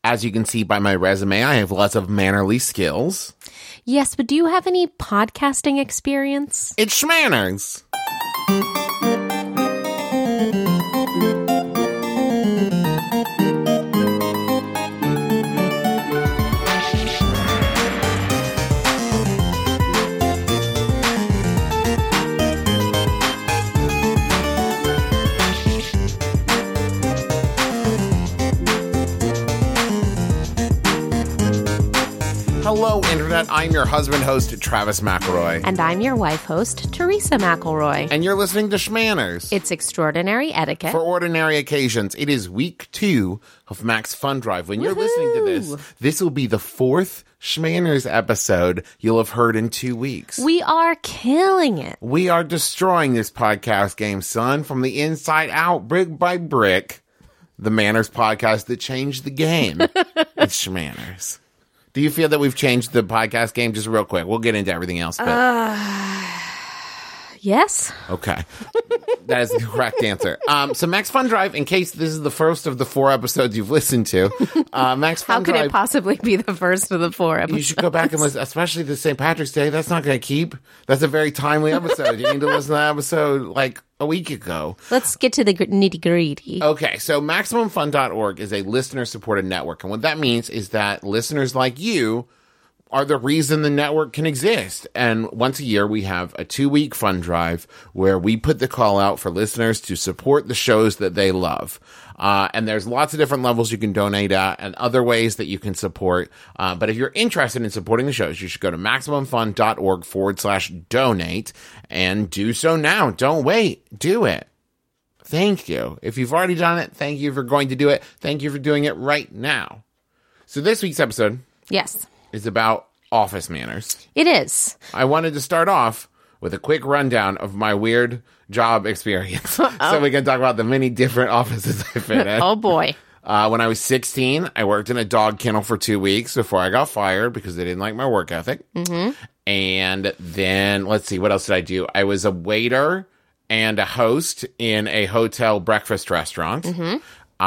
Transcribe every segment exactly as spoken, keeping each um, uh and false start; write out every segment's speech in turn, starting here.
As you can see by my resume, I have lots of mannerly skills. Yes, but do you have any podcasting experience? It's Schmanners. Hello, Internet. I'm your husband host, Travis McElroy. And I'm your wife host, Teresa McElroy. And you're listening to Schmanners. It's extraordinary etiquette. For ordinary occasions. It is week two of Max Fun Drive. When you're Woohoo! listening to this, this will be the fourth Schmanners episode you'll have heard in two weeks. We are killing it. We are destroying this podcast game, son, from the inside out, brick by brick. The Manners podcast that changed the game. It's Schmanners. Do you feel that we've changed the podcast game? Just real quick. We'll get into everything else. But... Uh, yes. Okay. That is the correct answer. Um, so Max Fun Drive, in case this is the first of the four episodes you've listened to, uh, Max Fun How could Drive, it possibly be the first of the four episodes? you should go back and listen, especially the Saint Patrick's Day. That's not going to keep. That's a very timely episode. You need to listen to that episode like a week ago. Let's get to the nitty gritty. Okay, so Maximum Fun dot org is a listener-supported network. And what that means is that listeners like you are the reason the network can exist. And once a year, we have a two-week fun drive where we put the call out for listeners to support the shows that they love. Uh, and there's lots of different levels you can donate at and other ways that you can support. Uh, but if you're interested in supporting the shows, you should go to MaximumFun.org forward slash donate and do so now. Don't wait. Do it. Thank you. If you've already done it, thank you for going to do it. Thank you for doing it right now. So this week's episode Yes. is about office manners. It is. I wanted to start off with a quick rundown of my weird job experience. Oh. So we can talk about the many different offices I've been in. Oh, boy. Uh, when I was sixteen, I worked in a dog kennel for two weeks before I got fired because they didn't like my work ethic. Mm-hmm. And then, let's see, what else did I do? I was a waiter and a host in a hotel breakfast restaurant. Mm-hmm.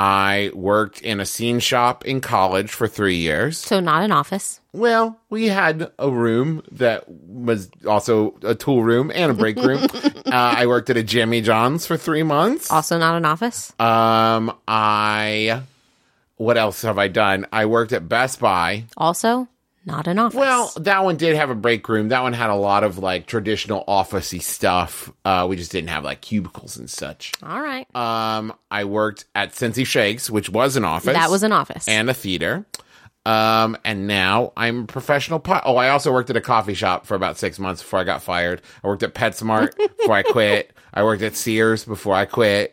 I worked in a scene shop in college for three years. So not an office. Well, we had a room that was also a tool room and a break room. uh, I worked at a Jimmy John's for three months. Also not an office. Um, I, what else have I done? I worked at Best Buy. Also not an office. Well, that one did have a break room. That one had a lot of like traditional office-y stuff. Uh, we just didn't have like cubicles and such. All right. Um, I worked at Cincy Shakes, which was an office. That was an office. And a theater. Um, and now I'm a professional pot. Oh, I also worked at a coffee shop for about six months before I got fired. I worked at PetSmart before I quit. I worked at Sears before I quit.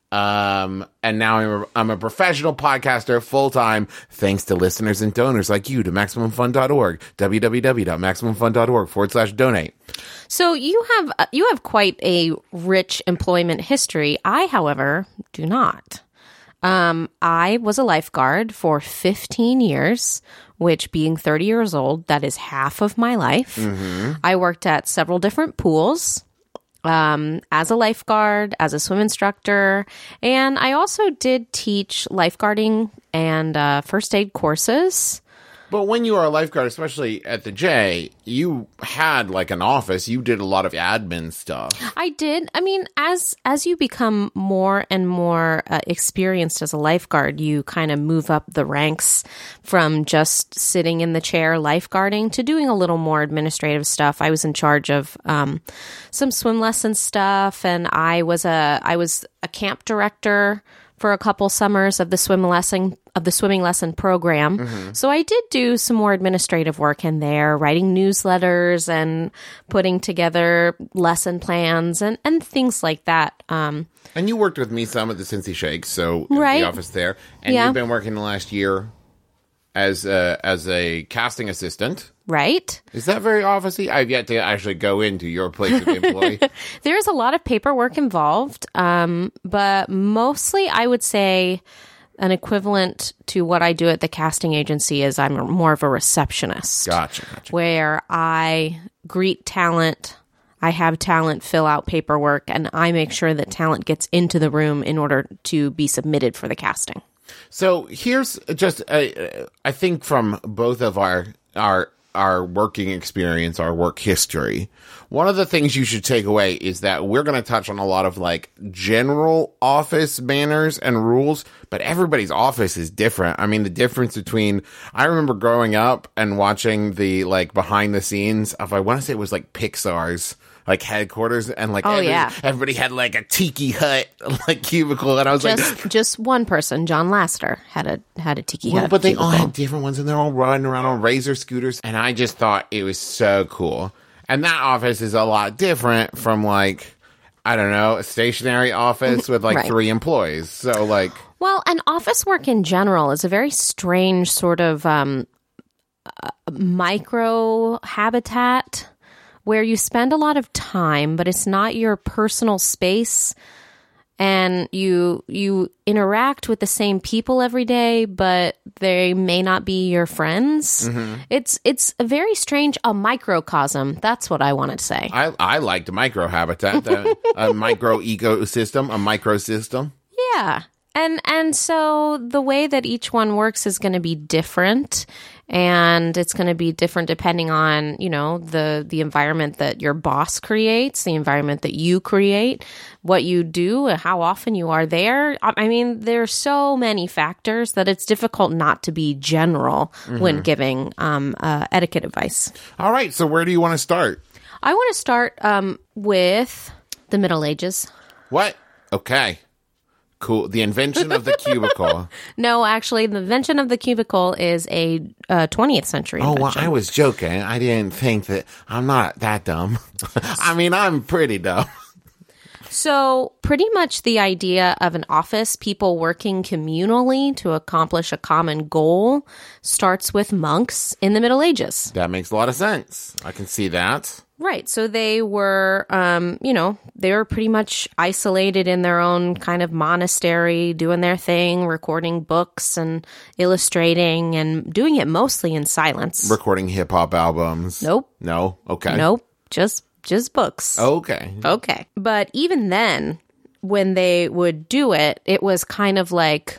Um, and now I'm a, I'm a professional podcaster full time, thanks to listeners and donors like you to Maximum Fun dot org, www.maximumfun.org forward slash donate. So you have uh, you have quite a rich employment history. I, however, do not. Um, I was a lifeguard for fifteen years, which being thirty years old, that is half of my life. Mm-hmm. I worked at several different pools. Um, as a lifeguard, as a swim instructor, and I also did teach lifeguarding and uh, first aid courses. But when you were a lifeguard, especially at the J, you had like an office. You did a lot of admin stuff. I did. I mean, as as you become more and more uh, experienced as a lifeguard, you kind of move up the ranks from just sitting in the chair lifeguarding to doing a little more administrative stuff. I was in charge of um, some swim lesson stuff, and I was a I was a camp director for a couple summers of the swim lesson of the swimming lesson program. Mm-hmm. So I did do some more administrative work in there, writing newsletters and putting together lesson plans and, and things like that. Um, and you worked with me some at the Cincy Shakes, so in right. the office there. And yeah. you've been working the last year as a, as a casting assistant. Right. Is that very office-y? I've yet to actually go into your place of employee. There's a lot of paperwork involved, um, but mostly I would say an equivalent to what I do at the casting agency is I'm more of a receptionist. Gotcha, gotcha. Where I greet talent, I have talent fill out paperwork, and I make sure that talent gets into the room in order to be submitted for the casting. So here's just, uh, I think from both of our, our, our working experience, our work history, one of the things you should take away is that we're going to touch on a lot of like general office manners and rules, but everybody's office is different. I mean, the difference between, I remember growing up and watching the like behind the scenes of, I want to say it was like Pixar's like headquarters, and like oh, every, yeah. everybody had like a tiki hut like cubicle, and I was just, like, just one person, John Lasseter, had a had a tiki well, hut. but they cubicle. all had different ones, and they're all riding around on razor scooters, and I just thought it was so cool. And that office is a lot different from like, I don't know, a stationary office with like right. three employees. So like, well, and office work in general is a very strange sort of um, uh, micro habitat, where you spend a lot of time, but it's not your personal space, and you you interact with the same people every day, but they may not be your friends. Mm-hmm. It's it's a very strange, a microcosm. That's what I wanted to say. I I liked micro habitat, the, a micro ecosystem, a microsystem. Yeah. And and so the way that each one works is going to be different, and it's going to be different depending on, you know, the the environment that your boss creates, the environment that you create, what you do, how often you are there. I mean, there's so many factors that it's difficult not to be general mm-hmm. when giving um, uh, etiquette advice. All right, so where do you want to start? I want to start um, with the Middle Ages. What? Okay. Cool. The invention of the cubicle. No, actually, the invention of the cubicle is a uh, twentieth century Oh, invention. well, I was joking. I didn't think that. I'm not that dumb. I mean, I'm pretty dumb. So pretty much the idea of an office, people working communally to accomplish a common goal, starts with monks in the Middle Ages. That makes a lot of sense. I can see that. Right. So they were, um, you know, they were pretty much isolated in their own kind of monastery, doing their thing, recording books and illustrating and doing it mostly in silence. Recording hip hop albums. Nope. No? Okay. Nope. Just, just books. Okay. Okay. But even then, when they would do it, it was kind of like,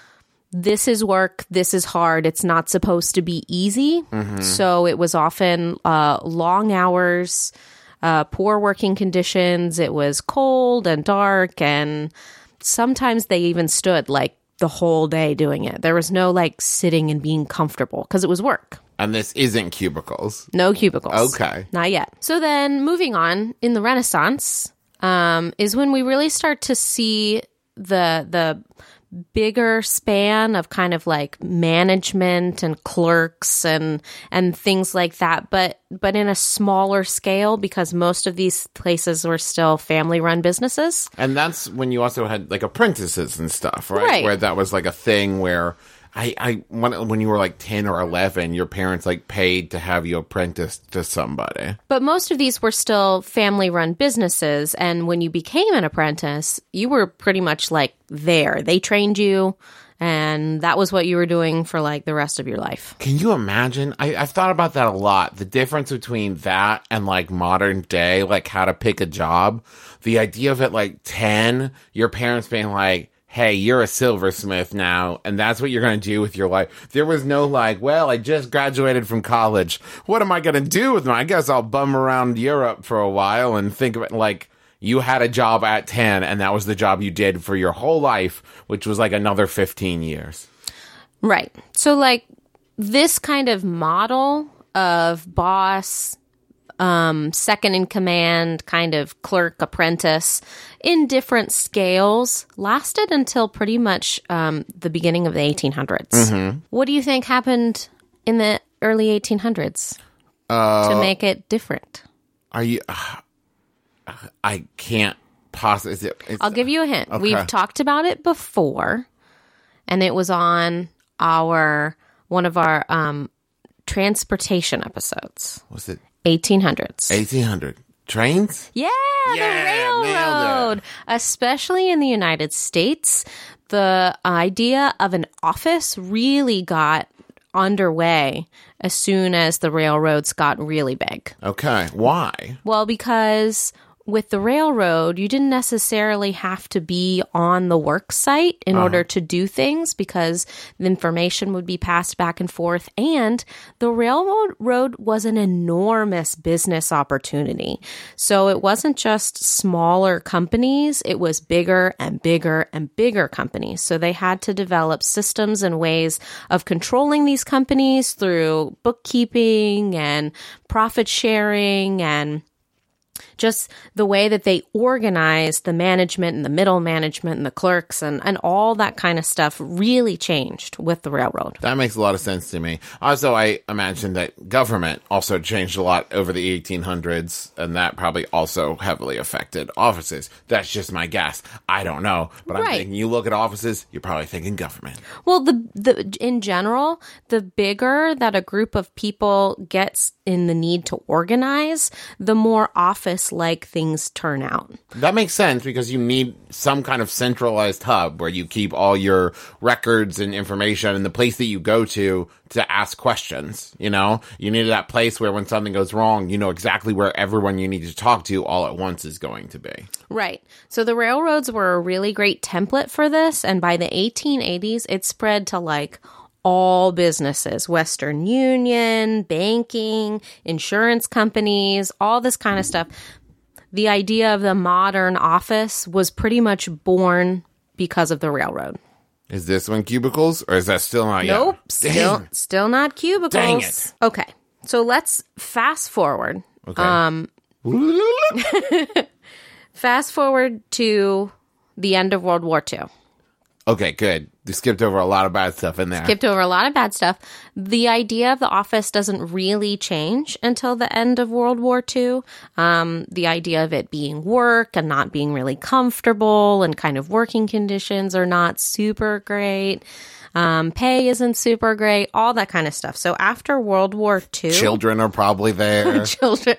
this is work, this is hard, it's not supposed to be easy. Mm-hmm. So it was often uh, long hours, uh, poor working conditions. It was cold and dark, and sometimes they even stood like the whole day doing it. There was no like sitting and being comfortable because it was work. And this isn't cubicles. No cubicles. Okay. Not yet. So then moving on, in the Renaissance um, is when we really start to see the the bigger span of kind of like management and clerks and and things like that, but but in a smaller scale, because most of these places were still family run businesses. And that's when you also had like apprentices and stuff, right? Right. Where that was like a thing where I, I when, when you were like ten or eleven, your parents like paid to have you apprenticed to somebody. But most of these were still family run businesses. And when you became an apprentice, you were pretty much like there. They trained you, and that was what you were doing for like the rest of your life. Can you imagine? I, I've thought about that a lot. The difference between that and like modern day, like how to pick a job. The idea of it like ten, your parents being like, hey, you're a silversmith now, and that's what you're going to do with your life. There was no like, well, I just graduated from college. What am I going to do with them? I guess I'll bum around Europe for a while and think of it like you had a job at ten, and that was the job you did for your whole life, which was like another fifteen years. Right. So like this kind of model of boss, um, second in command, kind of clerk, apprentice, in different scales, lasted until pretty much um, the beginning of the eighteen hundreds. Mm-hmm. What do you think happened in the early eighteen hundreds uh, to make it different? Are you... Uh, I can't possibly... Is it, I'll give you a hint. Okay. We've talked about it before, and it was on our one of our um, transportation episodes. Was it? eighteen hundreds. eighteen hundred. Trains? Yeah, Yeah, the nailed railroad. it. Especially in the United States, the idea of an office really got underway as soon as the railroads got really big. Okay. Why? Well, because with the railroad, you didn't necessarily have to be on the work site in uh-huh. order to do things because the information would be passed back and forth. And the railroad was an enormous business opportunity. So it wasn't just smaller companies, it was bigger and bigger and bigger companies. So they had to develop systems and ways of controlling these companies through bookkeeping and profit sharing and just the way that they organized the management and the middle management and the clerks and, and all that kind of stuff really changed with the railroad. That makes a lot of sense to me. Also, I imagine that government also changed a lot over the eighteen hundreds, and that probably also heavily affected offices. That's just my guess. I don't know. But I'm right. thinking you look at offices, you're probably thinking government. Well, the the in general, the bigger that a group of people gets in the need to organize, the more office-like things turn out. That makes sense because you need some kind of centralized hub where you keep all your records and information and the place that you go to to ask questions, you know? You need that place where when something goes wrong, you know exactly where everyone you need to talk to all at once is going to be. Right. So the railroads were a really great template for this, and by the eighteen eighties, it spread to like all businesses, Western Union, banking, insurance companies, all this kind of stuff. The idea of the modern office was pretty much born because of the railroad. Is this one cubicles, or is that still not yet? Nope, still, Dang. still not cubicles. Dang it. Okay, so let's fast forward. Okay. Um, fast forward to the end of World War Two. Okay, good. You skipped over a lot of bad stuff in there. Skipped over a lot of bad stuff. The idea of the office doesn't really change until the end of World War Two. Um, the idea of it being work and not being really comfortable and kind of working conditions are not super great. Um, pay isn't super great, all that kind of stuff. So after World War Two... Children are probably there. Children...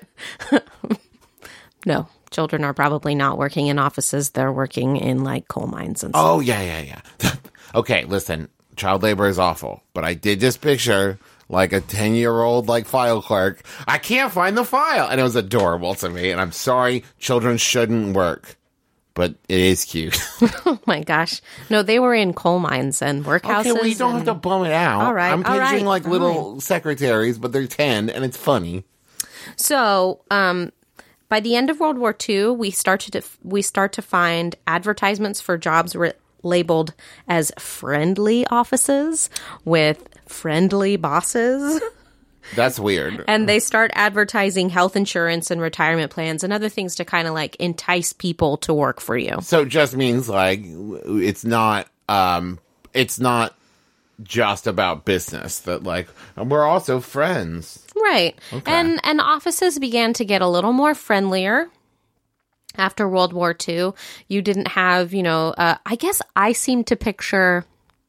No. Children are probably not working in offices. They're working in like coal mines and stuff. Oh, yeah, yeah, yeah. Okay, listen, child labor is awful, but I did just picture like a ten-year-old like file clerk. I can't find the file. And it was adorable to me. And I'm sorry, children shouldn't work, but it is cute. Oh, my gosh. No, they were in coal mines and workhouses. Okay, well, you don't and... have to bum it out. All right, I'm all picturing right, like little right. secretaries, but they're ten, and it's funny. So, um... by the end of World War Two, we started to we start to find advertisements for jobs re- labeled as friendly offices with friendly bosses. That's weird. And they start advertising health insurance and retirement plans and other things to kind of like entice people to work for you. So it just means like it's not um it's not just about business, that like we're also friends. Right. Okay. And and offices began to get a little more friendlier after World War Two. You didn't have, you know, uh, I guess I seem to picture,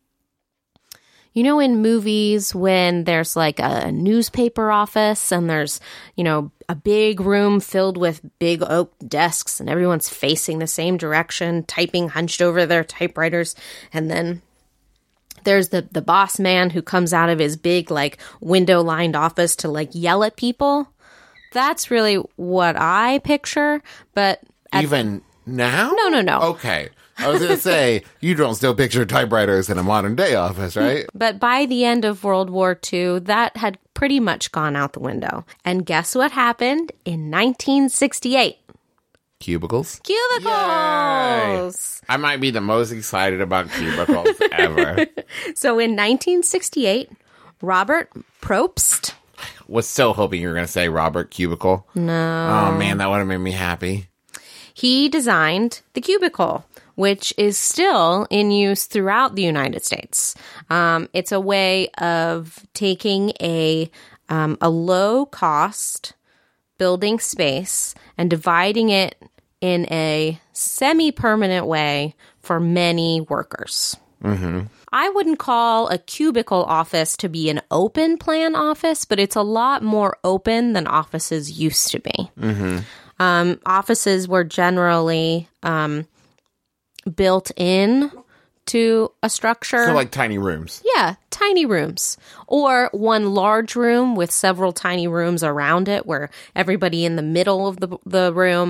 you know, in movies when there's like a newspaper office and there's, you know, a big room filled with big oak desks and everyone's facing the same direction, typing hunched over their typewriters, and then there's the, the boss man who comes out of his big, like, window-lined office to, like, yell at people. That's really what I picture, but... At, Even now? No, no, no. Okay. I was going to say, you don't still picture typewriters in a modern-day office, right? But by the end of World War Two, that had pretty much gone out the window. And guess what happened in nineteen sixty-eight? Cubicles? Cubicles! Yay. I might be the most excited about cubicles ever. So in nineteen sixty-eight, Robert Probst... Was so hoping you were going to say Robert Cubicle. No. Oh, man, that would have made me happy. He designed the cubicle, which is still in use throughout the United States. Um, it's a way of taking a um, a low-cost building space and dividing it in a semi-permanent way for many workers. Mm-hmm. I wouldn't call a cubicle office to be an open plan office, but it's a lot more open than offices used to be. Mm-hmm. Um, offices were generally um, built in to a structure. So like tiny rooms. Yeah, tiny rooms. Or one large room with several tiny rooms around it where everybody in the middle of the the room,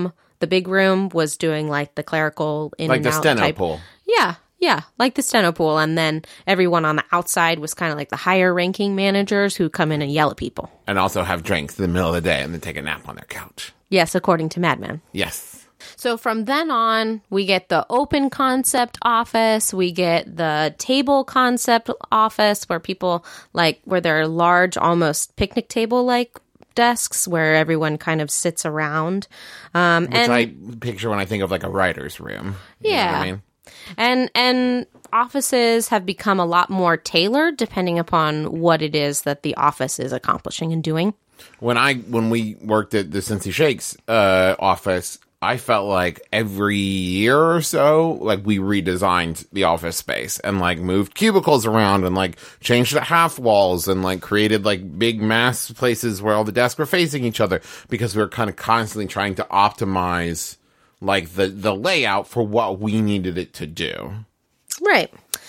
the big room was doing like the clerical in Like and the out steno type. pool. Yeah, yeah, like the steno pool. And then everyone on the outside was kind of like the higher ranking managers who come in and yell at people. And also have drinks in the middle of the day and then take a nap on their couch. Yes, according to Mad Men. Yes. So from then on, we get the open concept office. We get the table concept office where people like, where there are large, almost picnic table like desks where everyone kind of sits around. Um, Which and I picture when I think of like a writer's room. You know Yeah. what I mean? And and offices have become a lot more tailored depending upon what it is that the office is accomplishing and doing. When I when we worked at the Cincy Shakes uh, office, I felt like every year or so, like we redesigned the office space and like moved cubicles around and like changed the half walls and like created like big mass places where all the desks were facing each other because we were kind of constantly trying to optimize like the, the layout for what we needed it to do. Right.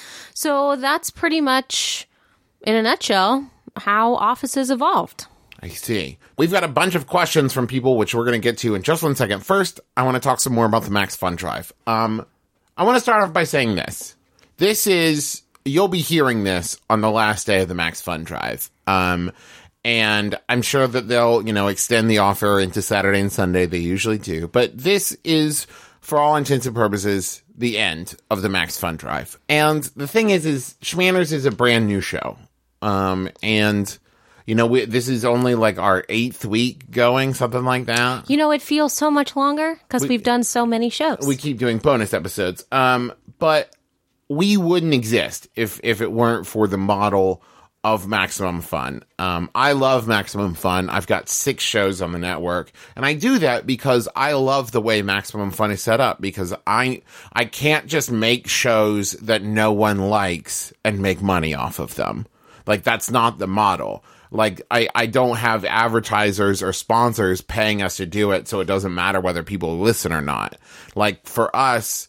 So that's pretty much, in a nutshell, how offices evolved. I see. We've got a bunch of questions from people, which we're going to get to in just one second. First, I want to talk some more about the Max Fun Drive. Um, I want to start off by saying this. This is, you'll be hearing this on the last day of the Max Fun Drive. Um, and I'm sure that they'll, you know, extend the offer into Saturday and Sunday. They usually do. But this is, for all intents and purposes, the end of the Max Fun Drive. And the thing is, is Schmanners is a brand new show. Um, and... You know, we, this is only like our eighth week going, something like that. You know, it feels so much longer because we, we've done so many shows. We keep doing bonus episodes. Um, but we wouldn't exist if, if it weren't for the model of Maximum Fun. Um, I love Maximum Fun. I've got six shows on the network. And I do that because I love the way Maximum Fun is set up. Because I I can't just make shows that no one likes and make money off of them. Like, that's not the model. Like, I, I don't have advertisers or sponsors paying us to do it, so it doesn't matter whether people listen or not. Like, for us,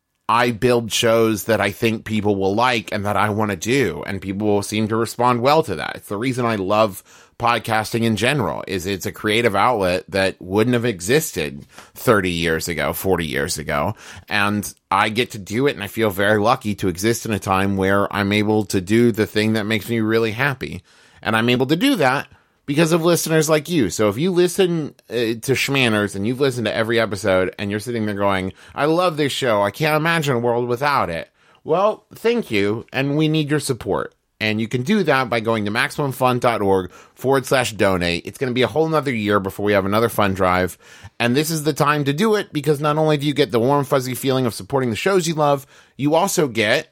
I build shows that I think people will like and that I want to do, and people will seem to respond well to that. It's the reason I love podcasting in general, is it's a creative outlet that wouldn't have existed thirty years ago, forty years ago, and I get to do it, and I feel very lucky to exist in a time where I'm able to do the thing that makes me really happy. And I'm able to do that because of listeners like you. So if you listen uh, to Schmanners and you've listened to every episode and you're sitting there going, I love this show, I can't imagine a world without it. Well, thank you, and we need your support. And you can do that by going to MaximumFun.org forward slash donate. It's going to be a whole nother year before we have another fun drive. And this is the time to do it because not only do you get the warm, fuzzy feeling of supporting the shows you love, you also get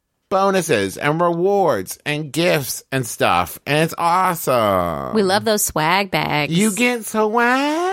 bonuses and rewards and gifts and stuff. And it's awesome. We love those swag bags. You get swag.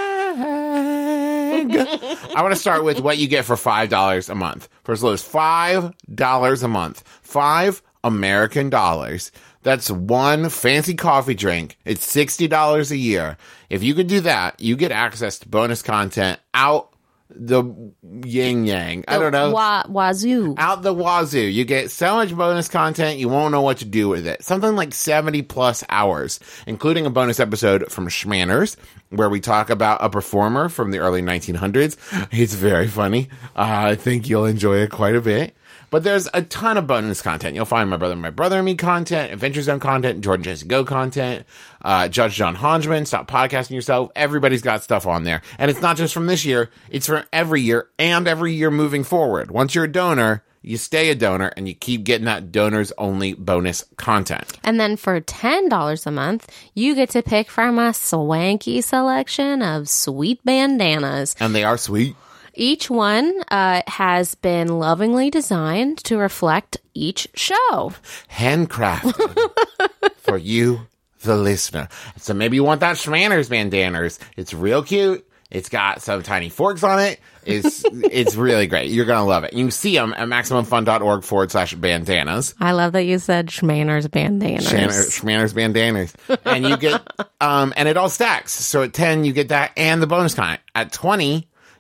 I want to start with what you get for five dollars a month. For as low as five dollars a month. Five American dollars. That's one fancy coffee drink. It's sixty dollars a year. If you could do that, you get access to bonus content out the yin yang. I don't know. Wa- wazoo. Out the wazoo. You get so much bonus content, you won't know what to do with it. Something like seventy plus hours, including a bonus episode from Schmanners, where we talk about a performer from the early nineteen hundreds. It's very funny. Uh, I think you'll enjoy it quite a bit. But there's a ton of bonus content. You'll find My Brother, My Brother and Me content, Adventure Zone content, Jordan Jesse Go content, uh, Judge John Hodgman, Stop Podcasting Yourself. Everybody's got stuff on there. And it's not just from this year. It's from every year and every year moving forward. Once you're a donor, you stay a donor and you keep getting that donors only bonus content. And then for ten dollars a month, you get to pick from a swanky selection of sweet bandanas. And they are sweet. Each one uh, has been lovingly designed to reflect each show. Handcrafted for you, the listener. So maybe you want that Schmanners bandanas. It's real cute. It's got some tiny forks on it. It's it's really great. You're going to love it. You can see them at MaximumFun.org forward slash bandanas. I love that you said Schmanners bandanas. Schmanners, Schmanners bandanas. And you get, um, and it all stacks. So at ten, you get that and the bonus content. At twenty,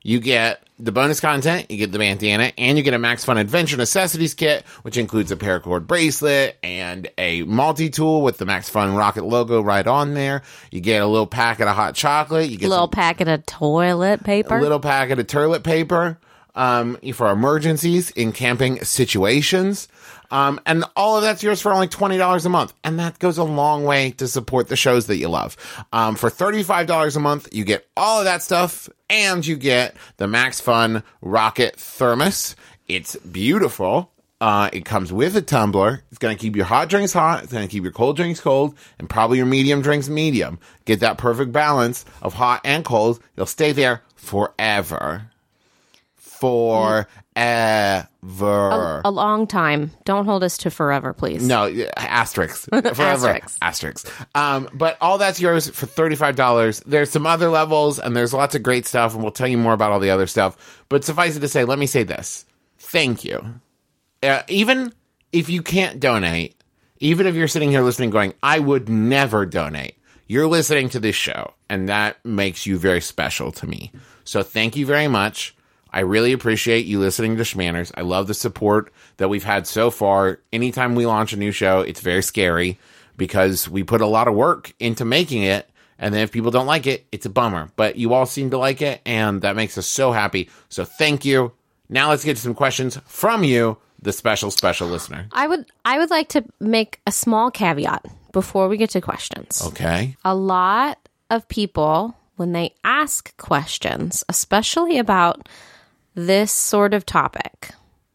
You get the bonus content, you get the bandana, and you get a Max Fun Adventure Necessities Kit, which includes a paracord bracelet and a multi-tool with the Max Fun Rocket logo right on there. You get a little packet of hot chocolate. You get a little some, packet of toilet paper. A little packet of toilet paper um, for emergencies in camping situations. Um, and all of that's yours for only twenty dollars a month. And that goes a long way to support the shows that you love. Um, for thirty-five dollars a month, you get all of that stuff, and you get the Max Fun Rocket Thermos. It's beautiful. Uh, it comes with a tumbler. It's going to keep your hot drinks hot. It's going to keep your cold drinks cold, and probably your medium drinks medium. Get that perfect balance of hot and cold. You'll stay there forever. Forever. A, a long time. Don't hold us to forever, please. No, asterisks. Forever. Asterisks. Asterisks. Um, but all that's yours for thirty-five dollars. There's some other levels, and there's lots of great stuff, and we'll tell you more about all the other stuff. But suffice it to say, let me say this. Thank you. Uh, even if you can't donate, even if you're sitting here listening going, I would never donate, you're listening to this show, and that makes you very special to me. So thank you very much. I really appreciate you listening to Schmanners. I love the support that we've had so far. Anytime we launch a new show, it's very scary because we put a lot of work into making it. And then if people don't like it, it's a bummer. But you all seem to like it, and that makes us so happy. So thank you. Now let's get to some questions from you, the special, special listener. I would I would like to make a small caveat before we get to questions. Okay. A lot of people, when they ask questions, especially about this sort of topic,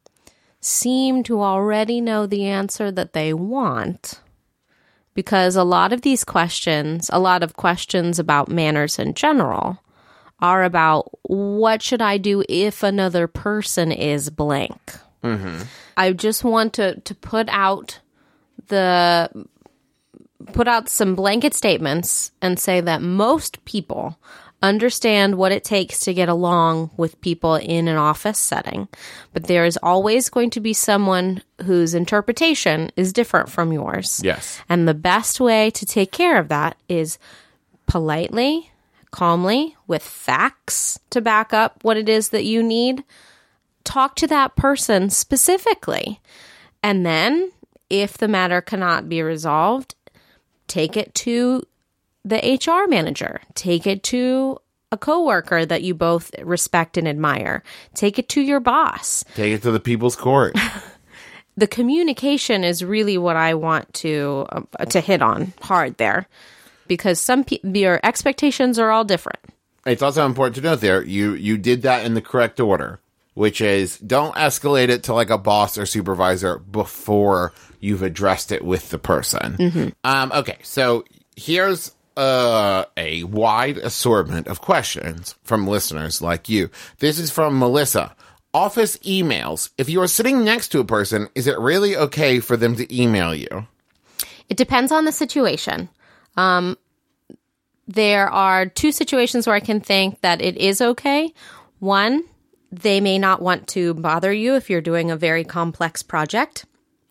seem to already know the answer that they want, because a lot of these questions, a lot of questions about manners in general, are about what should I do if another person is blank. Mm-hmm. I just want to, to put out the put out some blanket statements and say that most people understand what it takes to get along with people in an office setting, but there is always going to be someone whose interpretation is different from yours. Yes. And the best way to take care of that is politely, calmly, with facts to back up what it is that you need. Talk to that person specifically. And then, if the matter cannot be resolved, take it to the H R manager. Take it to a coworker that you both respect and admire. Take it to your boss. Take it to the people's court. The communication is really what I want to uh, to hit on hard there, because some pe- your expectations are all different. It's also important to note there, you you did that in the correct order, which is don't escalate it to like a boss or supervisor before you've addressed it with the person. Mm-hmm. Um, okay, so here's uh, a wide assortment of questions from listeners like you. This is from Melissa. Office emails. If you are sitting next to a person, is it really okay for them to email you? It depends on the situation. Um, there are two situations where I can think that it is okay. One, they may not want to bother you if you're doing a very complex project.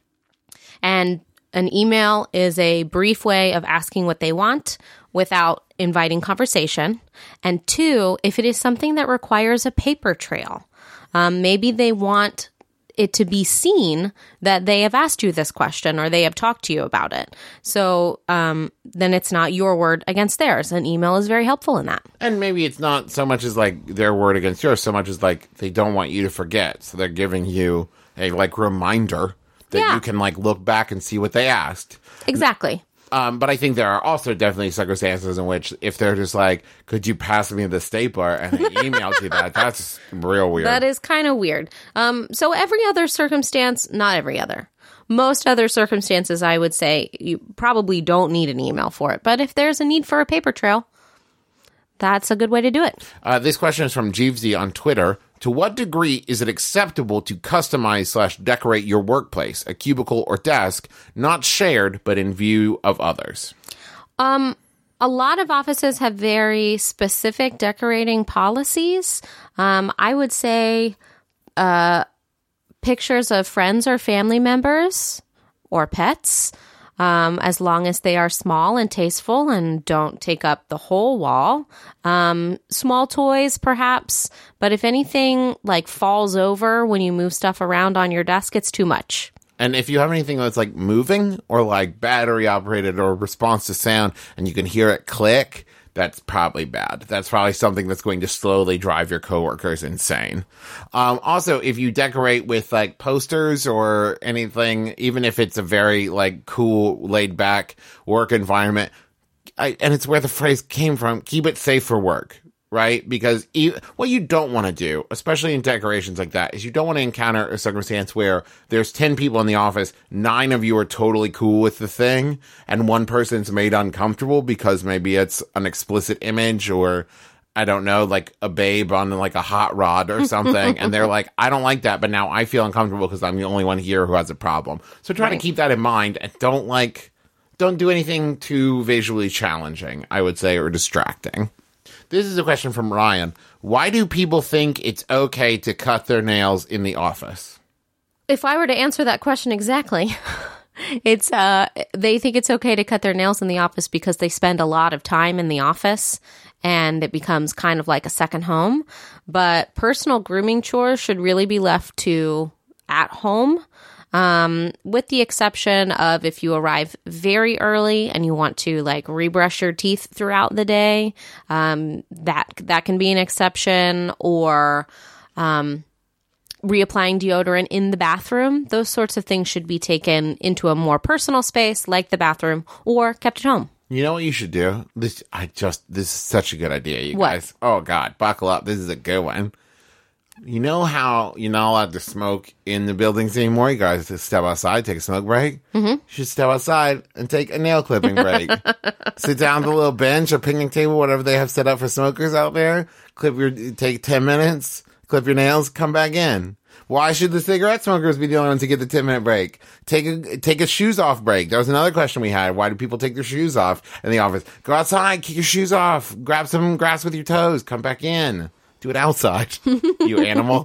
And an email is a brief way of asking what they want without inviting conversation. And two, if it is something that requires a paper trail, um, maybe they want it to be seen that they have asked you this question or they have talked to you about it. So um, then it's not your word against theirs. An email is very helpful in that. And maybe it's not so much as like their word against yours, so much as like they don't want you to forget. So they're giving you a like reminder that yeah. you can like look back and see what they asked. Exactly. Um, but I think there are also definitely circumstances in which if they're just like, could you pass me the stapler, and they emailed you that, that's real weird. That is kind of weird. Um, so every other circumstance, not every other. Most other circumstances, I would say you probably don't need an email for it. But if there's a need for a paper trail, that's a good way to do it. Uh, this question is from Jeevesy on Twitter. To what degree is it acceptable to customize slash decorate your workplace, a cubicle or desk, not shared, but in view of others? Um, a lot of offices have very specific decorating policies. Um, I would say uh, pictures of friends or family members or pets, um, as long as they are small and tasteful and don't take up the whole wall. Um, small toys, perhaps, but if anything like falls over when you move stuff around on your desk, it's too much. And if you have anything that's like moving or like battery operated or response to sound and you can hear it click, that's probably bad. That's probably something that's going to slowly drive your coworkers insane. Um, also, if you decorate with like posters or anything, even if it's a very like cool, laid back work environment, I, and it's where the phrase came from, keep it safe for work. Right? Because e- what you don't want to do, especially in decorations like that, is you don't want to encounter a circumstance where there's ten people in the office, nine of you are totally cool with the thing, and one person's made uncomfortable because maybe it's an explicit image or, I don't know, like a babe on like a hot rod or something, and they're like, I don't like that, but now I feel uncomfortable because I'm the only one here who has a problem. So try right. to keep that in mind, and don't like, don't do anything too visually challenging, I would say, or distracting. This is a question from Ryan. Why do people think it's okay to cut their nails in the office? If I were to answer that question exactly, it's uh, they think it's okay to cut their nails in the office because they spend a lot of time in the office and it becomes kind of like a second home. But personal grooming chores should really be left to at home. Um, with the exception of if you arrive very early and you want to like rebrush your teeth throughout the day, um, that that can be an exception, or um, reapplying deodorant in the bathroom. Those sorts of things should be taken into a more personal space like the bathroom or kept at home. You know what you should do? This I just this is such a good idea, you what? guys. Oh God, buckle up. This is a good one. You know how you're not allowed to smoke in the buildings anymore? You guys just step outside, take a smoke break. Mm-hmm. You should step outside and take a nail clipping break. Sit down at the little bench or picnic table, whatever they have set up for smokers out there. Clip your, take ten minutes, clip your nails, come back in. Why should the cigarette smokers be the only ones to get the ten minute break? Take a, take a shoes off break. That was another question we had. Why do people take their shoes off in the office? Go outside, kick your shoes off, grab some grass with your toes, come back in. Do it outside, you animal.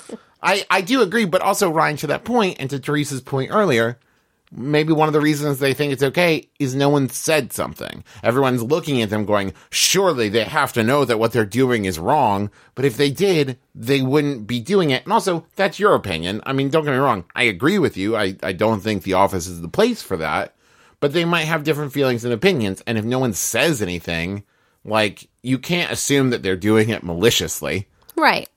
I, I do agree, but also, Ryan, to that point, and to Teresa's point earlier, maybe one of the reasons they think it's okay is no one said something. Everyone's looking at them going, surely they have to know that what they're doing is wrong, but if they did, they wouldn't be doing it. And also, that's your opinion. I mean, don't get me wrong. I agree with you. I, I don't think the office is the place for that, but they might have different feelings and opinions, and if no one says anything, like, you can't assume that they're doing it maliciously. Right.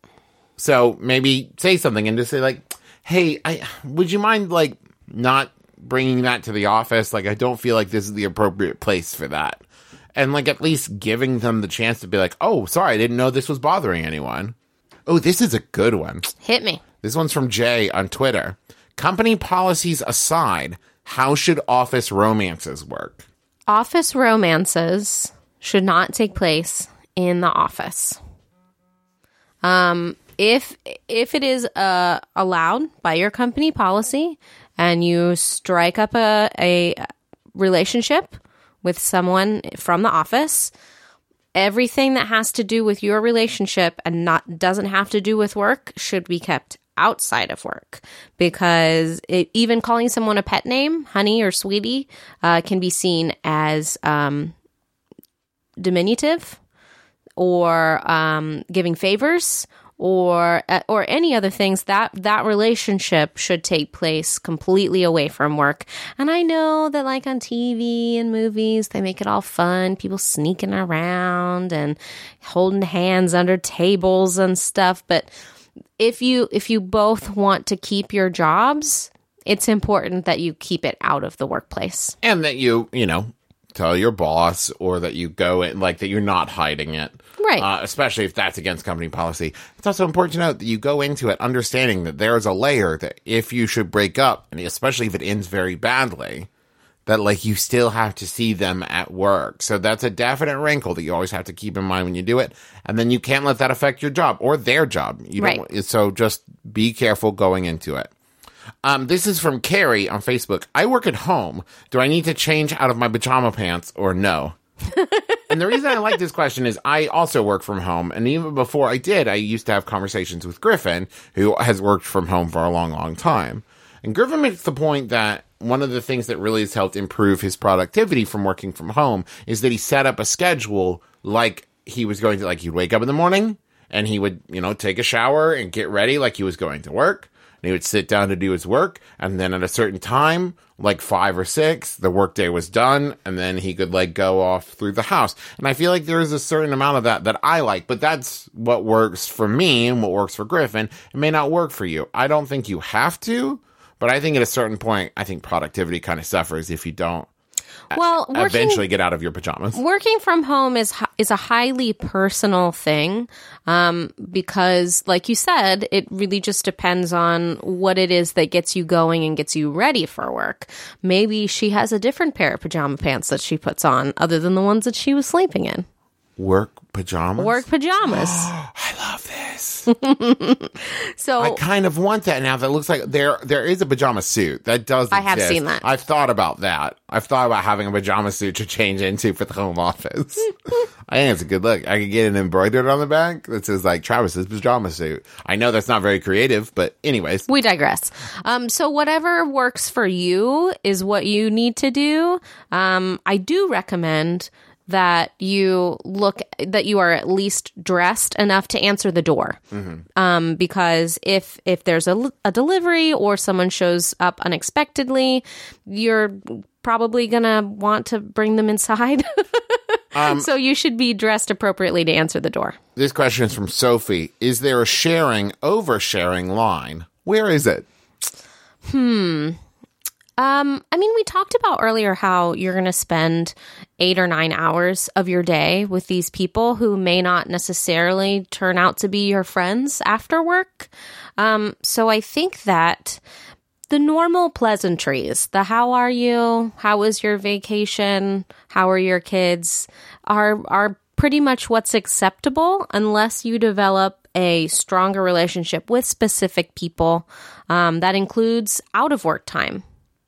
So maybe say something and just say, like, hey, I would you mind, like, not bringing that to the office? Like, I don't feel like this is the appropriate place for that. And, like, at least giving them the chance to be like, oh, sorry, I didn't know this was bothering anyone. Oh, this is a good one. Hit me. This one's from Jay on Twitter. Company policies aside, how should office romances work? Office romances should not take place in the office. Um, if if it is uh, allowed by your company policy and you strike up a, a relationship with someone from the office, everything that has to do with your relationship and not doesn't have to do with work should be kept outside of work, because it, even calling someone a pet name, honey or sweetie, uh, can be seen as um, diminutive, or um, giving favors, or uh, or any other things. That that relationship should take place completely away from work. And I know that, like, on T V and movies, they make it all fun, people sneaking around and holding hands under tables and stuff. But if you if you both want to keep your jobs, it's important that you keep it out of the workplace, and that you you know. tell your boss, or that you go in, like, that you're not hiding it. Right. Uh, especially if that's against company policy. It's also important to note that you go into it understanding that there's a layer that if you should break up, and especially if it ends very badly, that, like, you still have to see them at work. So that's a definite wrinkle that you always have to keep in mind when you do it. And then you can't let that affect your job or their job. You right. don't, so just be careful going into it. Um, this is from Carrie on Facebook. I work at home. Do I need to change out of my pajama pants or no? And the reason I like this question is I also work from home. And even before I did, I used to have conversations with Griffin, who has worked from home for a long, long time. And Griffin makes the point that one of the things that really has helped improve his productivity from working from home is that he set up a schedule like he was going to, like, he'd wake up in the morning and he would, you know, take a shower and get ready like he was going to work. And he would sit down to do his work. And then at a certain time, like five or six, the workday was done. And then he could, like, go off through the house. And I feel like there's a certain amount of that that I like. But that's what works for me and what works for Griffin. It may not work for you. I don't think you have to. But I think at a certain point, I think productivity kind of suffers if you don't. Well, working, eventually get out of your pajamas. Working from home is is a highly personal thing um, because, like you said, it really just depends on what it is that gets you going and gets you ready for work. Maybe she has a different pair of pajama pants that she puts on other than the ones that she was sleeping in. Work pajamas? Work pajamas. I love this. So I kind of want that now. That looks like there there is a pajama suit that does exist. I have seen that. I've thought about that. I've thought about having a pajama suit to change into for the home office. I think it's a good look. I could get it embroidered on the back that says, like, Travis's pajama suit. I know that's not very creative, but anyways. We digress. Um, so whatever works for you is what you need to do. Um, I do recommend that you look, that you are at least dressed enough to answer the door. Mm-hmm. Um, because if, if there's a, a delivery or someone shows up unexpectedly, you're probably going to want to bring them inside. um, so you should be dressed appropriately to answer the door. This question is from Sophie. Is there a sharing, oversharing line? Where is it? Hmm. Um, I mean, we talked about earlier how you're going to spend eight or nine hours of your day with these people who may not necessarily turn out to be your friends after work. Um, so I think that the normal pleasantries, the how are you, how was your vacation, how are your kids, are are pretty much what's acceptable unless you develop a stronger relationship with specific people. Um, that includes out of work time.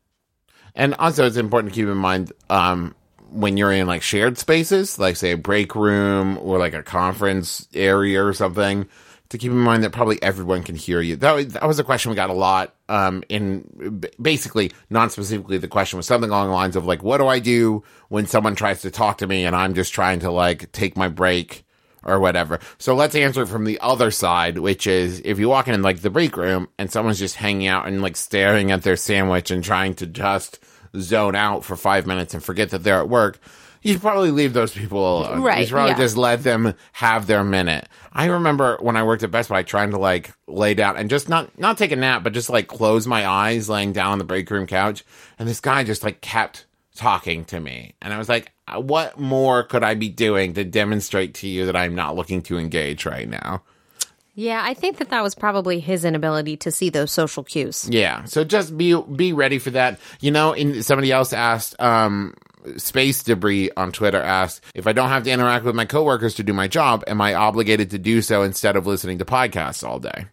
And also, it's important to keep in mind um, when you're in, like, shared spaces, like, say, a break room or, like, a conference area or something, to keep in mind that probably everyone can hear you. That was, that was a question we got a lot. Um, in basically, non-specifically, the question was something along the lines of, like, what do I do when someone tries to talk to me and I'm just trying to, like, take my break or whatever? So let's answer it from the other side, which is if you walk in, like, the break room and someone's just hanging out and, like, staring at their sandwich and trying to just zone out for five minutes and forget that they're at work, you should probably leave those people alone. Right, you should probably yeah. just let them have their minute. I remember when I worked at Best Buy trying to, like, lay down and just not, not take a nap, but just, like, close my eyes laying down on the break room couch. And this guy just, like, kept talking to me. And I was like, what more could I be doing to demonstrate to you that I'm not looking to engage right now? Yeah, I think that that was probably his inability to see those social cues. Yeah, so just be be ready for that. You know, in, somebody else asked, um, Space Debris on Twitter asked, if I don't have to interact with my coworkers to do my job, am I obligated to do so instead of listening to podcasts all day?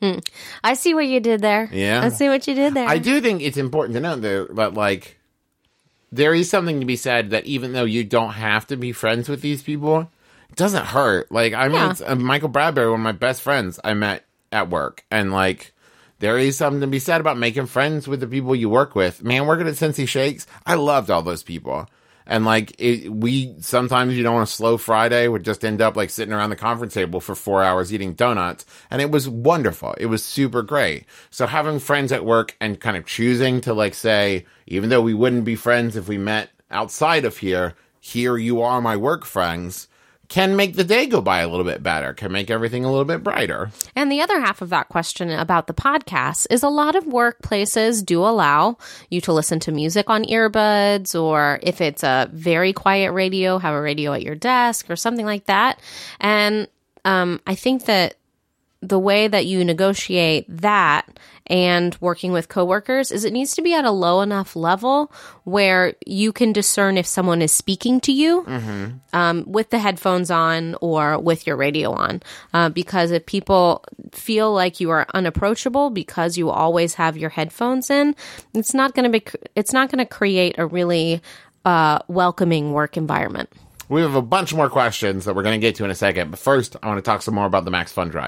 I see what you did there. Yeah. I see what you did there. I do think it's important to note, though, that, like, there is something to be said that even though you don't have to be friends with these people, it doesn't hurt. Like, I mean, Yeah. it's, uh, Michael Bradbury, one of my best friends I met at work. And, like, there is something to be said about making friends with the people you work with. Man, working at Cincy Shakes, I loved all those people. And, like, it, we, sometimes, you know, on a slow Friday, would just end up, like, sitting around the conference table for four hours eating donuts. And it was wonderful. It was super great. So having friends at work and kind of choosing to, like, say, even though we wouldn't be friends if we met outside of here, here you are my work friends, can make the day go by a little bit better, can make everything a little bit brighter. And the other half of that question about the podcast is a lot of workplaces do allow you to listen to music on earbuds, or if it's a very quiet radio, have a radio at your desk or something like that. And um, I think that the way that you negotiate that and working with coworkers is it needs to be at a low enough level where you can discern if someone is speaking to you mm-hmm. um, with the headphones on or with your radio on. Uh, because if people feel like you are unapproachable because you always have your headphones in, it's not going to be, it's not going to create a really uh, welcoming work environment. We have a bunch more questions that we're going to get to in a second. But first, I want to talk some more about the Max Fun Drive.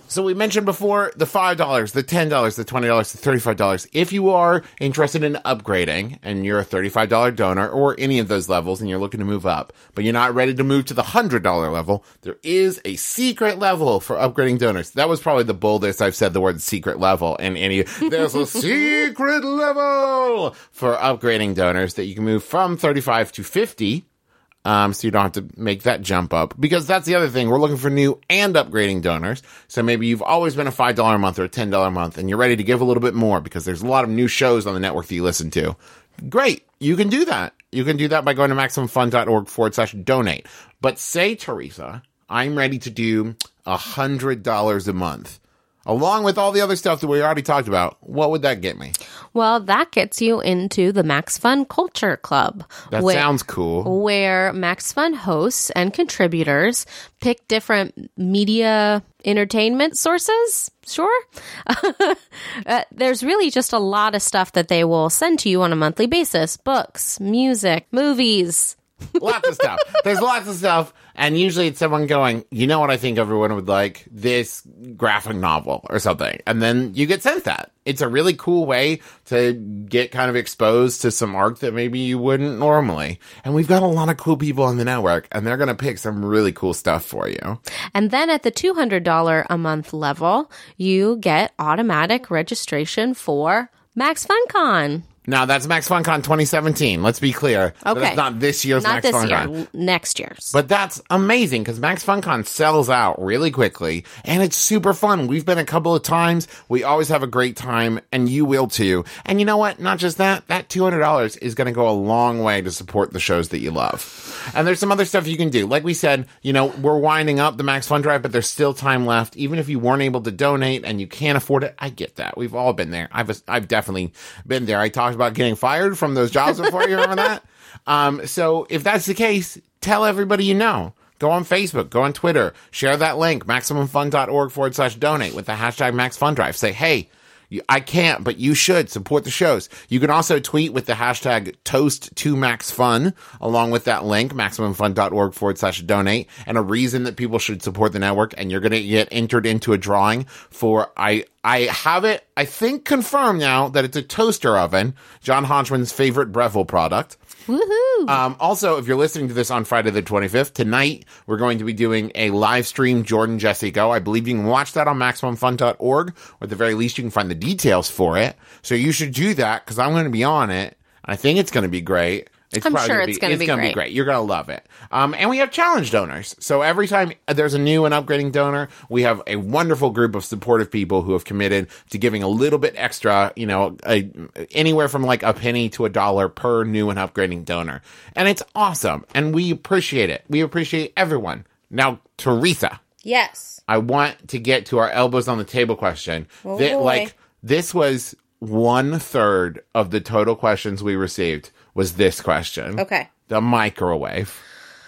So we mentioned before the five dollars, the ten dollars, the twenty dollars, the thirty-five dollars. If you are interested in upgrading and you're a thirty-five dollars donor or any of those levels and you're looking to move up, but you're not ready to move to the one hundred dollars level, there is a secret level for upgrading donors. That was probably the boldest I've said the word secret level in any. There's a secret level for upgrading donors that you can move from thirty-five to fifty. Um, so you don't have to make that jump up, because that's the other thing. We're looking for new and upgrading donors. So maybe you've always been a five dollars a month or a ten dollars a month and you're ready to give a little bit more because there's a lot of new shows on the network that you listen to. Great. You can do that. You can do that by going to MaximumFun.org forward slash donate. But say, Teresa, I'm ready to do one hundred dollars a month. Along with all the other stuff that we already talked about, what would that get me? Well, that gets you into the Max Fun Culture Club. That where, sounds cool. Where Max Fun hosts and contributors pick different media entertainment sources. Sure. uh, there's really just a lot of stuff that they will send to you on a monthly basis. Books, music, movies. Lots of stuff. There's lots of stuff. And usually it's someone going, you know what I think everyone would like? This graphic novel or something. And then you get sent that. It's a really cool way to get kind of exposed to some art that maybe you wouldn't normally. And we've got a lot of cool people on the network, and they're going to pick some really cool stuff for you. And then at the two hundred dollars a month level, you get automatic registration for Max FunCon. Now, that's Max FunCon twenty seventeen. Let's be clear. Okay. That's not this year's not Max this FunCon. Year, next year's. But that's amazing because Max FunCon sells out really quickly, and it's super fun. We've been a couple of times. We always have a great time, and you will too. And you know what? Not just that. That two hundred dollars is going to go a long way to support the shows that you love. And there's some other stuff you can do. Like we said, you know, we're winding up the Max Fun Drive, but there's still time left. Even if you weren't able to donate and you can't afford it, I get that. We've all been there. I've I've definitely been there. I talked about getting fired from those jobs before. You remember that? Um, so if that's the case, tell everybody you know. Go on Facebook, go on Twitter, share that link, MaximumFun.org forward slash donate with the hashtag MaxFunDrive. Say, hey, I can't, but you should support the shows. You can also tweet with the hashtag toast to max fun along with that link, MaximumFun.org forward slash donate, and a reason that people should support the network. And you're going to get entered into a drawing for, I, I have it, I think confirmed now that it's a toaster oven, John Hodgman's favorite Breville product. Woohoo! Um, also, if you're listening to this on Friday the twenty-fifth, tonight we're going to be doing a live stream Jordan Jesse Go. I believe you can watch that on Maximum Fun dot org, or at the very least you can find the details for it. So you should do that because I'm going to be on it. I think it's going to be great. It's I'm probably sure gonna it's be, going to it's be gonna great. be great. You're going to love it. Um, and we have challenge donors. So every time there's a new and upgrading donor, we have a wonderful group of supportive people who have committed to giving a little bit extra, you know, a, anywhere from like a penny to a dollar per new and upgrading donor. And it's awesome. And we appreciate it. We appreciate everyone. Now, Teresa. Yes. I want to get to our elbows on the table question. Oh, that, boy. like, this was one third of the total questions we received was this question. Okay. The microwave.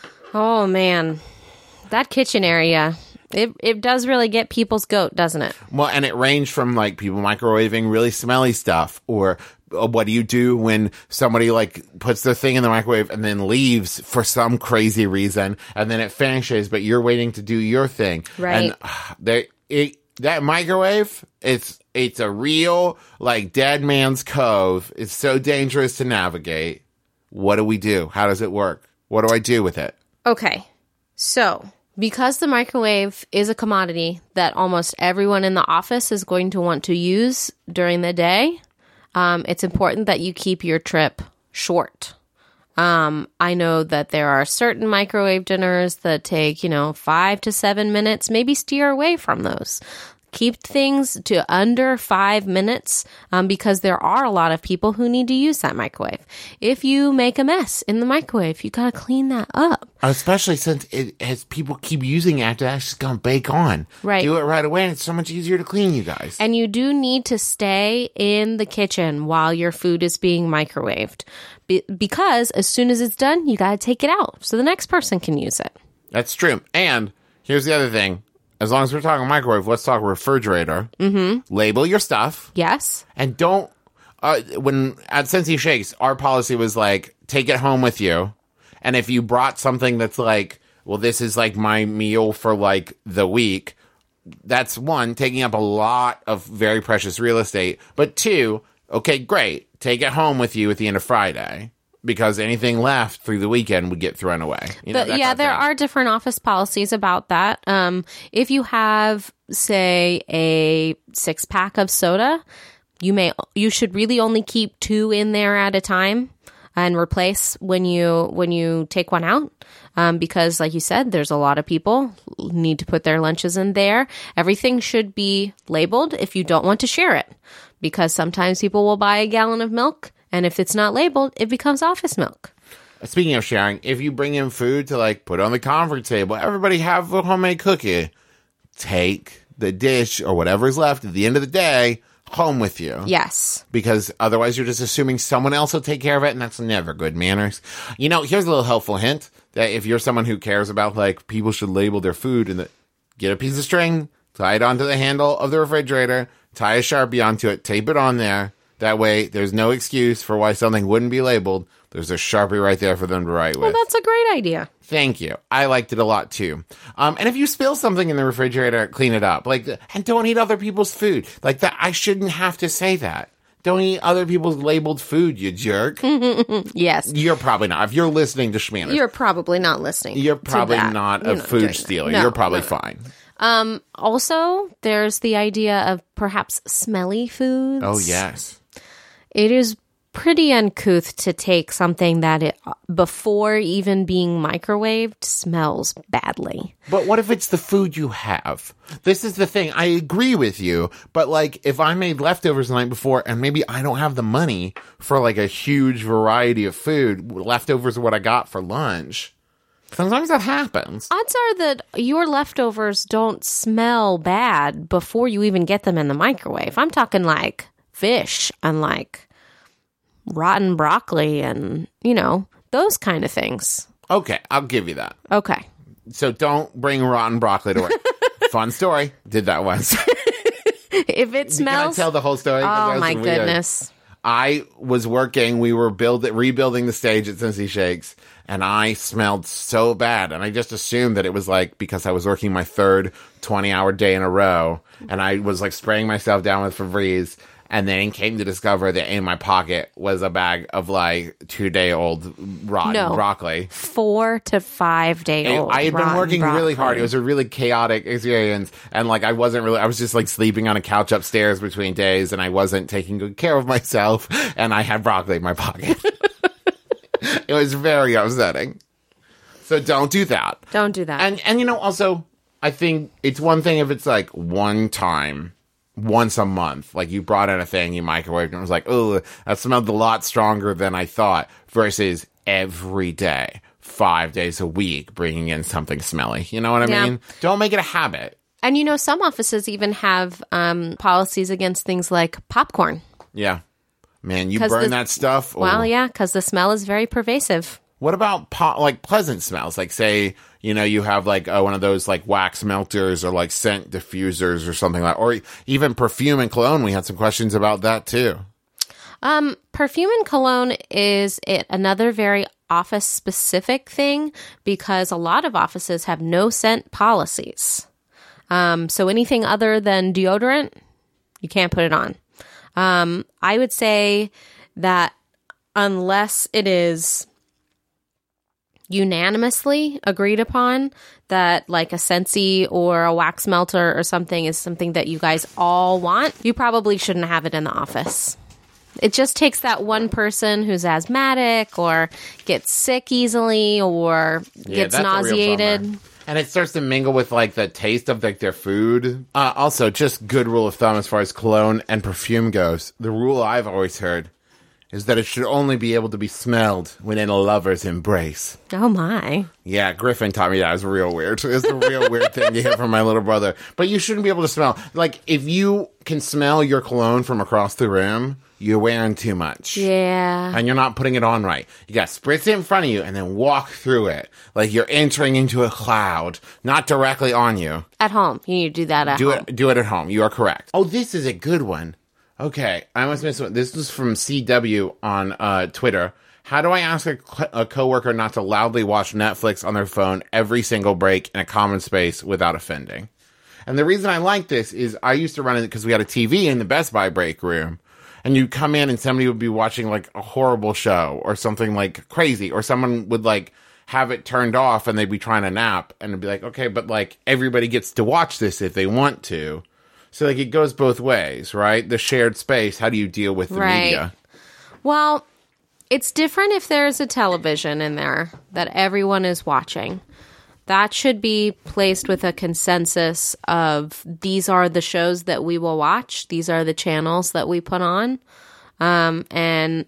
Oh, man. That kitchen area, it it does really get people's goat, doesn't it? Well, and it ranged from, like, people microwaving really smelly stuff, or uh, what do you do when somebody, like, puts their thing in the microwave and then leaves for some crazy reason, and then it finishes, but you're waiting to do your thing. Right. And uh, they, it, that microwave, it's it's a real, like, dead man's cove. It's so dangerous to navigate. What do we do? How does it work? What do I do with it? Okay. So, because the microwave is a commodity that almost everyone in the office is going to want to use during the day, um, it's important that you keep your trip short. Um, I know that there are certain microwave dinners that take, you know, five to seven minutes. Maybe steer away from those. Keep things to under five minutes um, because there are a lot of people who need to use that microwave. If you make a mess in the microwave, you got to clean that up. Especially since it, as people keep using it after that's just going to bake on. Right. Do it right away, and it's so much easier to clean, you guys. And you do need to stay in the kitchen while your food is being microwaved. Be- because as soon as it's done, you got to take it out so the next person can use it. That's true. And here's the other thing. As long as we're talking microwave, let's talk refrigerator. Mm-hmm. Label your stuff. Yes. And don't, uh, when at Scentsy Shakes, our policy was like, take it home with you. And if you brought something that's like, well, this is like my meal for like the week, that's one, taking up a lot of very precious real estate. But two, okay, great. Take it home with you at the end of Friday. Because anything left through the weekend would get thrown away. You know, but, yeah, there are different office policies about that. Um, if you have, say, a six pack of soda, you may you should really only keep two in there at a time and replace when you when you take one out. Um, because, like you said, there's a lot of people need to put their lunches in there. Everything should be labeled if you don't want to share it, because sometimes people will buy a gallon of milk. And if it's not labeled, it becomes office milk. Speaking of sharing, if you bring in food to, like, put on the conference table, everybody have a homemade cookie. Take the dish or whatever's left at the end of the day home with you. Yes. Because otherwise you're just assuming someone else will take care of it, and that's never good manners. You know, here's a little helpful hint that if you're someone who cares about, like, people should label their food, and the, get a piece of string, tie it onto the handle of the refrigerator, tie a Sharpie onto it, tape it on there. That way, there's no excuse for why something wouldn't be labeled. There's a Sharpie right there for them to write with. Well, that's a great idea. Thank you. I liked it a lot, too. Um, and if you spill something in the refrigerator, clean it up. Like, and don't eat other people's food. Like, that, I shouldn't have to say that. Don't eat other people's labeled food, you jerk. Yes. You're probably not. If you're listening to Schmanners. You're probably not listening. You're probably to that. not You're a not food stealer. No, you're probably no, no. fine. Um, also, there's the idea of perhaps smelly foods. Oh, yes. It is pretty uncouth to take something that it, before even being microwaved, smells badly. But what if it's the food you have? This is the thing. I agree with you. But, like, if I made leftovers the night before and maybe I don't have the money for, like, a huge variety of food, leftovers are what I got for lunch. Sometimes that happens. Odds are that your leftovers don't smell bad before you even get them in the microwave. I'm talking, like, fish and, like, rotten broccoli and, you know, those kind of things. Okay, I'll give you that. Okay. So don't bring rotten broccoli to work. Fun story. Did that once. If it smells... Can I tell the whole story? 'Cause that Oh, was my weird. goodness. I was working, we were build, rebuilding the stage at Cincy Shakes, and I smelled so bad, and I just assumed that it was, like, because I was working my third twenty-hour day in a row, and I was, like, spraying myself down with Febreze, and then came to discover that in my pocket was a bag of, like, two-day-old rotten No. broccoli. Four to five day old. I had been rotten working really hard. broccoli. It was a really chaotic experience. And, like, I wasn't really, I was just, like, sleeping on a couch upstairs between days, and I wasn't taking good care of myself, and I had broccoli in my pocket. It was very upsetting. So don't do that. Don't do that. And, and, you know, also, I think it's one thing if it's, like, one time, once a month, like, you brought in a thing, you microwaved, and it was like, oh, that smelled a lot stronger than I thought, versus every day. Five days a week, bringing in something smelly. You know what I Yeah. mean? Don't make it a habit. And, you know, some offices even have um, policies against things like popcorn. Yeah. Man, you 'Cause burn the- that stuff. Well, oh. yeah, because the smell is very pervasive. What about, po- like, pleasant smells? Like, say, you know, you have, like, uh, one of those, like, wax melters or, like, scent diffusers or something like that. Or even perfume and cologne. We had some questions about that, too. Um, perfume and cologne is it another very office-specific thing because a lot of offices have no scent policies. Um, so anything other than deodorant, you can't put it on. Um, I would say that unless it is unanimously agreed upon that like a Scentsy or a wax melter or something is something that you guys all want, you probably shouldn't have it in the office. It just takes that one person who's asthmatic or gets sick easily or Yeah, gets that's a real nauseated. bummer. And it starts to mingle with, like, the taste of, like, their food. Uh, also, just good rule of thumb as far as cologne and perfume goes. The rule I've always heard is that it should only be able to be smelled when in a lover's embrace. Oh my. Yeah, Griffin taught me that. It was real weird. It's a real weird thing to hear from my little brother. But you shouldn't be able to smell. Like, if you can smell your cologne from across the room, you're wearing too much. Yeah. And you're not putting it on right. You got to spritz it in front of you and then walk through it. Like you're entering into a cloud, not directly on you. At home. You need to do that at Do home. it, do it at home. You are correct. Oh, this is a good one. Okay, I almost missed one. This was from C W on uh, Twitter. How do I ask a, a coworker not to loudly watch Netflix on their phone every single break in a common space without offending? And the reason I like this is I used to run it because we had a T V in the Best Buy break room. And you'd come in and somebody would be watching like a horrible show or something like crazy. Or someone would like have it turned off and they'd be trying to nap. And it'd be like, okay, but like everybody gets to watch this if they want to. So like it goes both ways, right? The shared space, how do you deal with the right. media? Well, it's different if there's a television in there that everyone is watching. That should be placed with a consensus of these are the shows that we will watch. These are the channels that we put on. Um, and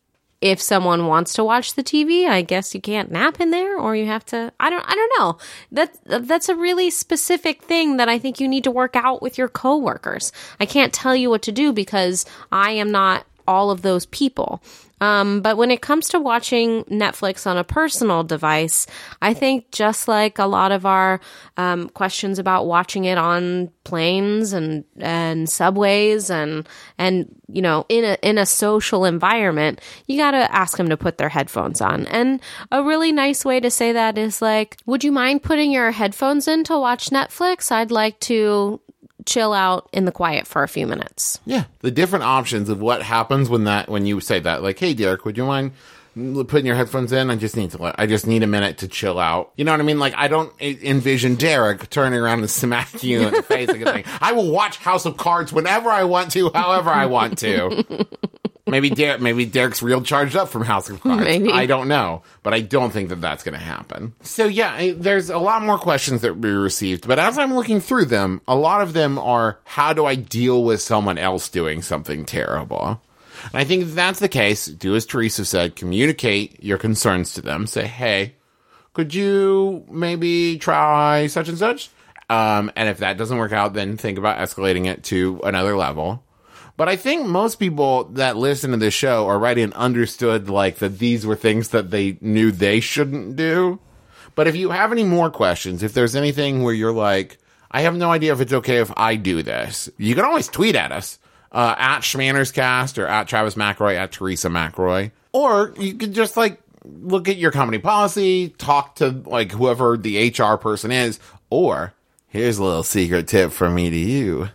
if someone wants to watch the T V, I guess you can't nap in there, or you have to, I don't, I don't know. That, that's a really specific thing that I think you need to work out with your coworkers. I can't tell you what to do because I am not all of those people. Um, but when it comes to watching Netflix on a personal device, I think just like a lot of our um, questions about watching it on planes and and subways and and you know in a in a social environment, you got to ask them to put their headphones on. And a really nice way to say that is like, would you mind putting your headphones in to watch Netflix? I'd like to chill out in the quiet for a few minutes. Yeah, the different options of what happens when that when you say that, like, hey Derek, would you mind putting your headphones in? I just need to I just need a minute to chill out. You know what I mean? Like, I don't envision Derek turning around and smacking you in the face and saying, I will watch House of Cards whenever I want to, however I want to. Maybe Derek, maybe Derek's real charged up from House of Cards. Maybe. I don't know, but I don't think that that's going to happen. So yeah, I, there's a lot more questions that we received, but as I'm looking through them, a lot of them are, how do I deal with someone else doing something terrible? And I think if that's the case, do as Teresa said, communicate your concerns to them. Say, hey, could you maybe try such and such? Um, and if that doesn't work out, then think about escalating it to another level. But I think most people that listen to this show already understood, like, that these were things that they knew they shouldn't do. But if you have any more questions, if there's anything where you're like, I have no idea if it's okay if I do this, you can always tweet at us, uh, at Schmannerscast or at Travis McElroy, at Teresa McElroy. Or you could just, like, look at your company policy, talk to, like, whoever the H R person is. Or, here's a little secret tip from me to you.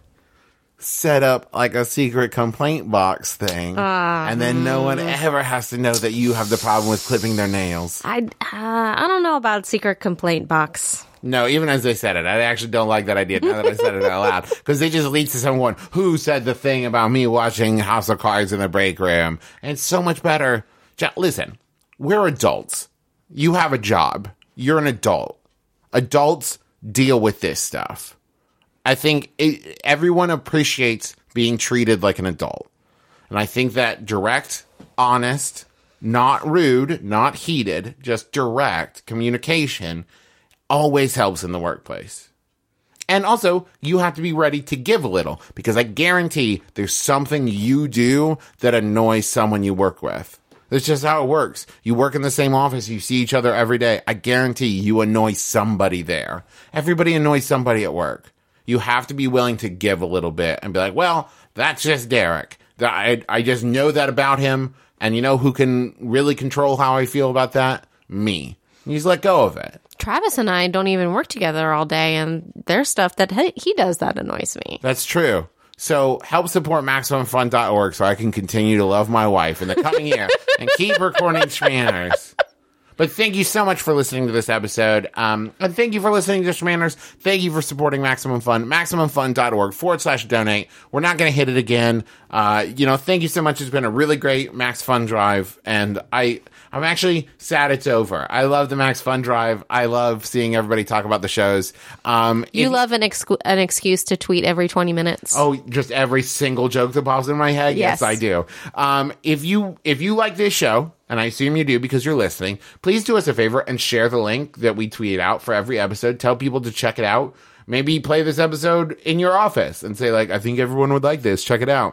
Set up like a secret complaint box thing, uh, and then no one ever has to know that you have the problem with clipping their nails. I uh, I don't know about secret complaint box. No, even as they said it, I actually don't like that idea now that I said it out loud, because it just leads to someone who said the thing about me watching House of Cards in the break room. And it's so much better. Listen, we're adults. You have a job. You're an adult. Adults deal with this stuff. I think it, everyone appreciates being treated like an adult. And I think that direct, honest, not rude, not heated, just direct communication always helps in the workplace. And also, you have to be ready to give a little, because I guarantee there's something you do that annoys someone you work with. That's just how it works. You work in the same office, you see each other every day. I guarantee you annoy somebody there. Everybody annoys somebody at work. You have to be willing to give a little bit and be like, well, that's just Derek. I, I just know that about him. And you know who can really control how I feel about that? Me. You just let go of it. Travis and I don't even work together all day, and there's stuff that he, he does that annoys me. That's true. So help support Maximum Fun dot org so I can continue to love my wife in the coming year and keep recording Schmanners. But thank you so much for listening to this episode. Um, and thank you for listening to Schmanners. Thank you for supporting Maximum Fun. Maximum Fun dot org forward slash donate. We're not going to hit it again. Uh, you know, thank you so much. It's been a really great Max Fun Drive. And I, I'm actually sad it's over. I love the Max Fun Drive. I love seeing everybody talk about the shows. Um, you if, love an, excu- an excuse to tweet every twenty minutes. Oh, just every single joke that pops in my head? Yes, yes I do. Um, if you, if you like this show, and I assume you do because you're listening, please do us a favor and share the link that we tweet out for every episode. Tell people to check it out. Maybe play this episode in your office and say, like, I think everyone would like this. Check it out.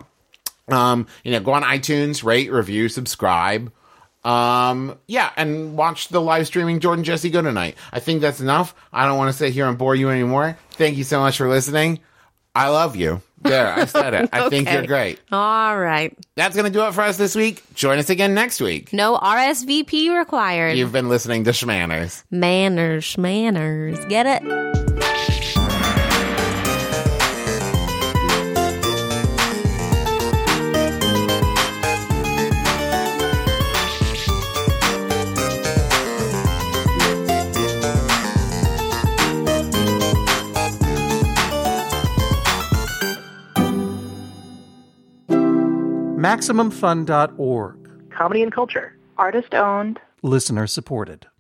Um, you know, go on iTunes, rate, review, subscribe. Um, yeah, and watch the live streaming Jordan Jesse Go tonight. I think that's enough. I don't want to sit here and bore you anymore. Thank you so much for listening. I love you. There, I said it. I okay. think you're great. All right. That's going to do it for us this week. Join us again next week. No R S V P required. You've been listening to Schmanners. Manners, Schmanners. Get it? Maximum Fun dot org. Comedy and culture. Artist owned. Listener supported.